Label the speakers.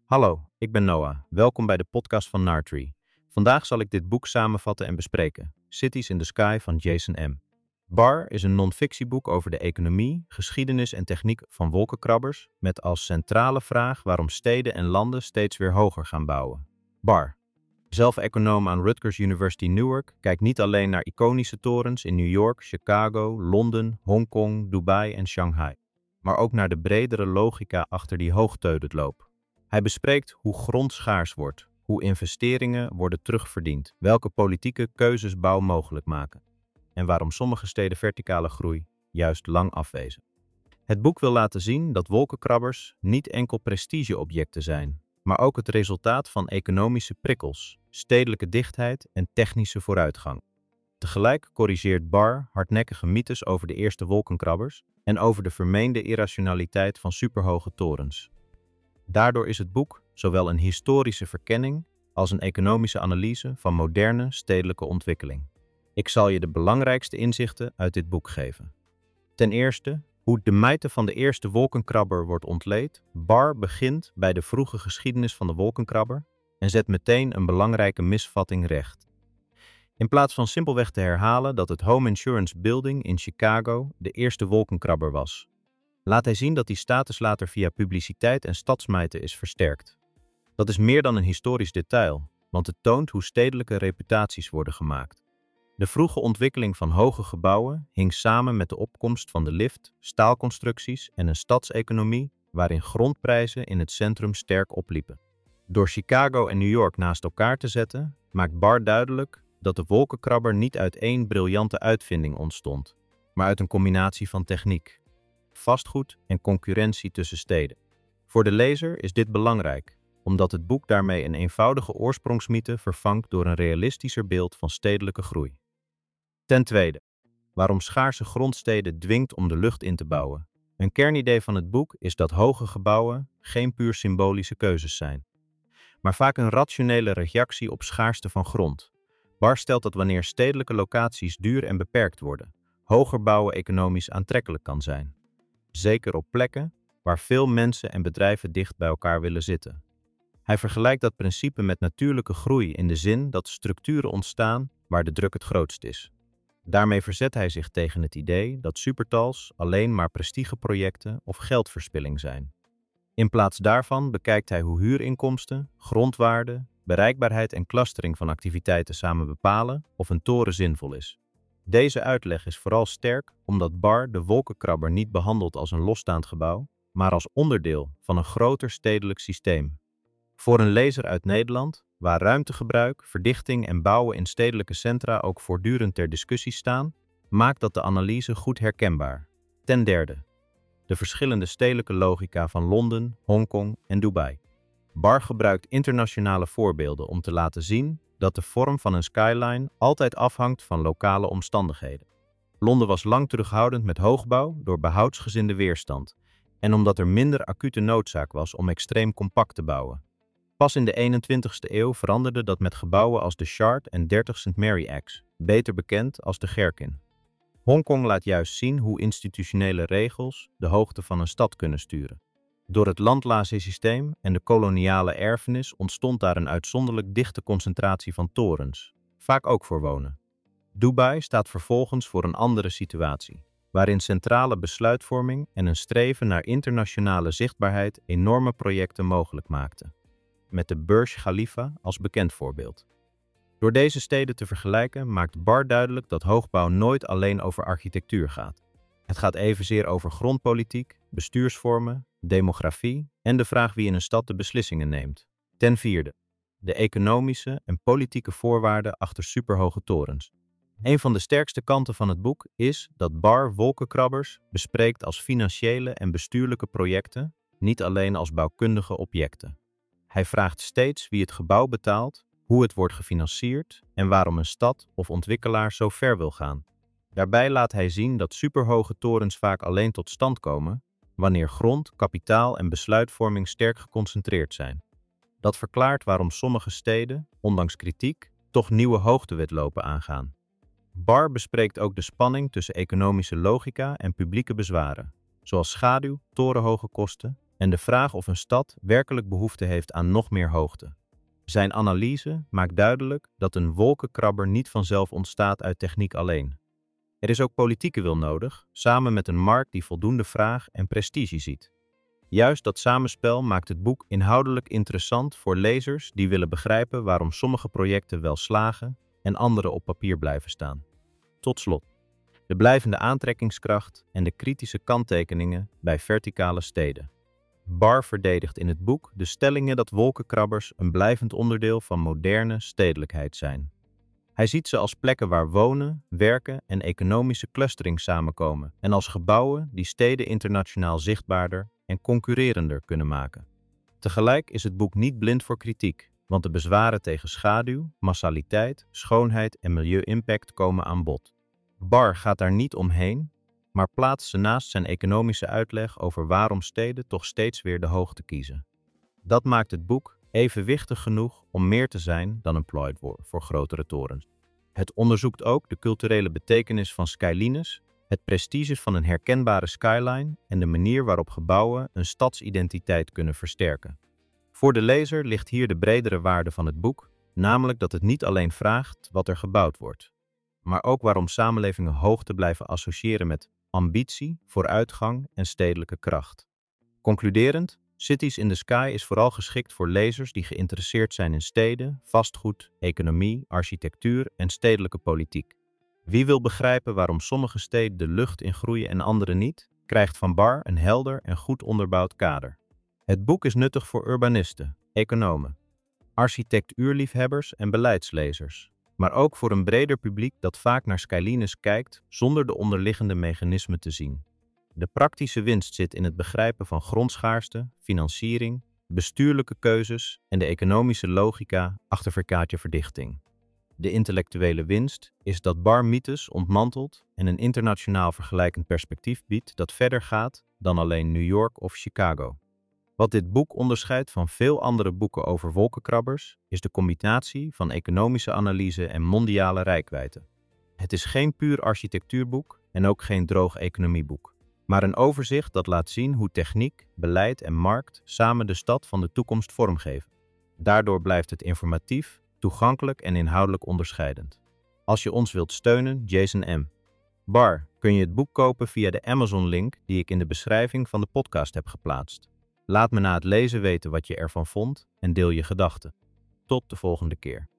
Speaker 1: Hallo, ik ben Noah. Welkom bij de podcast van Nartree. Vandaag zal ik dit boek samenvatten en bespreken. Cities in the Sky van Jason M. Bar is een non-fictieboek over de economie, geschiedenis en techniek van wolkenkrabbers, met als centrale vraag waarom steden en landen steeds weer hoger gaan bouwen. Bar, zelf econoom aan Rutgers University Newark, kijkt niet alleen naar iconische torens in New York, Chicago, Londen, Hongkong, Dubai en Shanghai, maar ook naar de bredere logica achter die hoogteudetloop. Hij bespreekt hoe grond schaars wordt, hoe investeringen worden terugverdiend, welke politieke keuzes bouw mogelijk maken en waarom sommige steden verticale groei juist lang afwezen. Het boek wil laten zien dat wolkenkrabbers niet enkel prestigeobjecten zijn, maar ook het resultaat van economische prikkels, stedelijke dichtheid en technische vooruitgang. Tegelijk corrigeert Bar hardnekkige mythes over de eerste wolkenkrabbers en over de vermeende irrationaliteit van superhoge torens. Daardoor is het boek zowel een historische verkenning als een economische analyse van moderne stedelijke ontwikkeling. Ik zal je de belangrijkste inzichten uit dit boek geven. Ten eerste, hoe de mythe van de eerste wolkenkrabber wordt ontleed. Bar begint bij de vroege geschiedenis van de wolkenkrabber en zet meteen een belangrijke misvatting recht. In plaats van simpelweg te herhalen dat het Home Insurance Building in Chicago de eerste wolkenkrabber was, laat hij zien dat die status later via publiciteit en stadsmythe is versterkt. Dat is meer dan een historisch detail, want het toont hoe stedelijke reputaties worden gemaakt. De vroege ontwikkeling van hoge gebouwen hing samen met de opkomst van de lift, staalconstructies en een stadseconomie waarin grondprijzen in het centrum sterk opliepen. Door Chicago en New York naast elkaar te zetten, maakt Bar duidelijk dat de wolkenkrabber niet uit één briljante uitvinding ontstond, maar uit een combinatie van techniek, vastgoed en concurrentie tussen steden. Voor de lezer is dit belangrijk, omdat het boek daarmee een eenvoudige oorsprongsmythe vervangt door een realistischer beeld van stedelijke groei. Ten tweede, waarom schaarse grondsteden dwingt om de lucht in te bouwen. Een kernidee van het boek is dat hoge gebouwen geen puur symbolische keuzes zijn, maar vaak een rationele reactie op schaarste van grond. Bar stelt dat wanneer stedelijke locaties duur en beperkt worden, hoger bouwen economisch aantrekkelijk kan zijn. Zeker op plekken waar veel mensen en bedrijven dicht bij elkaar willen zitten. Hij vergelijkt dat principe met natuurlijke groei in de zin dat structuren ontstaan waar de druk het grootst is. Daarmee verzet hij zich tegen het idee dat supertals alleen maar prestigeprojecten of geldverspilling zijn. In plaats daarvan bekijkt hij hoe huurinkomsten, grondwaarde, bereikbaarheid en clustering van activiteiten samen bepalen of een toren zinvol is. Deze uitleg is vooral sterk omdat Bar de wolkenkrabber niet behandelt als een losstaand gebouw, maar als onderdeel van een groter stedelijk systeem. Voor een lezer uit Nederland, waar ruimtegebruik, verdichting en bouwen in stedelijke centra ook voortdurend ter discussie staan, maakt dat de analyse goed herkenbaar. Ten derde, de verschillende stedelijke logica van Londen, Hongkong en Dubai. Bar gebruikt internationale voorbeelden om te laten zien dat de vorm van een skyline altijd afhangt van lokale omstandigheden. Londen was lang terughoudend met hoogbouw door behoudsgezinde weerstand en omdat er minder acute noodzaak was om extreem compact te bouwen. Pas in de 21ste eeuw veranderde dat met gebouwen als de Shard en 30 St. Mary Axe, beter bekend als de Gherkin. Hongkong laat juist zien hoe institutionele regels de hoogte van een stad kunnen sturen. Door het landlazensysteem en de koloniale erfenis ontstond daar een uitzonderlijk dichte concentratie van torens, vaak ook voor wonen. Dubai staat vervolgens voor een andere situatie, waarin centrale besluitvorming en een streven naar internationale zichtbaarheid enorme projecten mogelijk maakten, met de Burj Khalifa als bekend voorbeeld. Door deze steden te vergelijken maakt Bar duidelijk dat hoogbouw nooit alleen over architectuur gaat. Het gaat evenzeer over grondpolitiek, bestuursvormen, demografie en de vraag wie in een stad de beslissingen neemt. Ten vierde, de economische en politieke voorwaarden achter superhoge torens. Een van de sterkste kanten van het boek is dat Bar wolkenkrabbers bespreekt als financiële en bestuurlijke projecten, niet alleen als bouwkundige objecten. Hij vraagt steeds wie het gebouw betaalt, hoe het wordt gefinancierd en waarom een stad of ontwikkelaar zo ver wil gaan. Daarbij laat hij zien dat superhoge torens vaak alleen tot stand komen wanneer grond, kapitaal en besluitvorming sterk geconcentreerd zijn. Dat verklaart waarom sommige steden, ondanks kritiek, toch nieuwe hoogtewetlopen aangaan. Bar bespreekt ook de spanning tussen economische logica en publieke bezwaren, zoals schaduw, torenhoge kosten en de vraag of een stad werkelijk behoefte heeft aan nog meer hoogte. Zijn analyse maakt duidelijk dat een wolkenkrabber niet vanzelf ontstaat uit techniek alleen. Er is ook politieke wil nodig, samen met een markt die voldoende vraag en prestige ziet. Juist dat samenspel maakt het boek inhoudelijk interessant voor lezers die willen begrijpen waarom sommige projecten wel slagen en andere op papier blijven staan. Tot slot, de blijvende aantrekkingskracht en de kritische kanttekeningen bij verticale steden. Barr verdedigt in het boek de stellingen dat wolkenkrabbers een blijvend onderdeel van moderne stedelijkheid zijn. Hij ziet ze als plekken waar wonen, werken en economische clustering samenkomen en als gebouwen die steden internationaal zichtbaarder en concurrerender kunnen maken. Tegelijk is het boek niet blind voor kritiek, want de bezwaren tegen schaduw, massaliteit, schoonheid en milieu-impact komen aan bod. Barr gaat daar niet omheen, maar plaatst ze naast zijn economische uitleg over waarom steden toch steeds weer de hoogte kiezen. Dat maakt het boek evenwichtig genoeg om meer te zijn dan een plooiwoord voor grotere torens. Het onderzoekt ook de culturele betekenis van skylines, het prestige van een herkenbare skyline en de manier waarop gebouwen een stadsidentiteit kunnen versterken. Voor de lezer ligt hier de bredere waarde van het boek, namelijk dat het niet alleen vraagt wat er gebouwd wordt, maar ook waarom samenlevingen hoogte blijven associëren met ambitie, vooruitgang en stedelijke kracht. Concluderend, Cities in the Sky is vooral geschikt voor lezers die geïnteresseerd zijn in steden, vastgoed, economie, architectuur en stedelijke politiek. Wie wil begrijpen waarom sommige steden de lucht in groeien en andere niet, krijgt van Barr een helder en goed onderbouwd kader. Het boek is nuttig voor urbanisten, economen, architectuurliefhebbers en beleidslezers, maar ook voor een breder publiek dat vaak naar skylines kijkt zonder de onderliggende mechanismen te zien. De praktische winst zit in het begrijpen van grondschaarste, financiering, bestuurlijke keuzes en de economische logica achter verkaartjeverdichting. De intellectuele winst is dat Barr mythes ontmantelt en een internationaal vergelijkend perspectief biedt dat verder gaat dan alleen New York of Chicago. Wat dit boek onderscheidt van veel andere boeken over wolkenkrabbers is de combinatie van economische analyse en mondiale reikwijdte. Het is geen puur architectuurboek en ook geen droog economieboek, maar een overzicht dat laat zien hoe techniek, beleid en markt samen de stad van de toekomst vormgeven. Daardoor blijft het informatief, toegankelijk en inhoudelijk onderscheidend. Als je ons wilt steunen, Jason M. Barr, kun je het boek kopen via de Amazon-link die ik in de beschrijving van de podcast heb geplaatst. Laat me na het lezen weten wat je ervan vond en deel je gedachten. Tot de volgende keer.